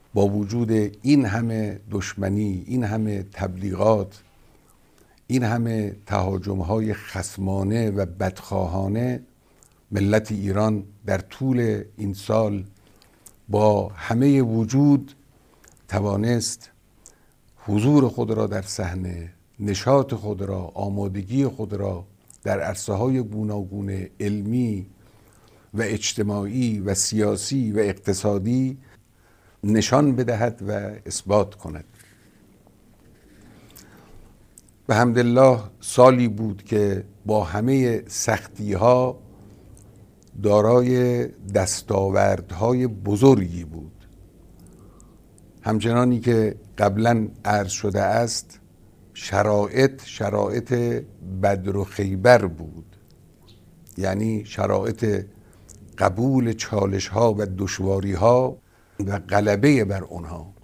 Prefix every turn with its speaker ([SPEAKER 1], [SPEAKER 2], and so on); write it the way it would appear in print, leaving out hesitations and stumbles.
[SPEAKER 1] با وجود این همه دشمنی، این همه تبلیغات، این همه تهاجم‌های خصمانه و بدخواهانه، ملت ایران در طول این سال با همه وجود توانست حضور خود را در صحنه، نشاط خود را، آمادگی خود را در عرصه‌های گوناگون علمی و اجتماعی و سیاسی و اقتصادی نشان بدهد و اثبات کند. به حمدالله سالی بود که با همه سختی‌ها دارای دستاوردهای بزرگی بود. همچنانی که قبلا عرض شده است، شرایط بدر و خیبر بود، یعنی شرایط قبول چالش‌ها و دشواری‌ها و غلبه بر آنها.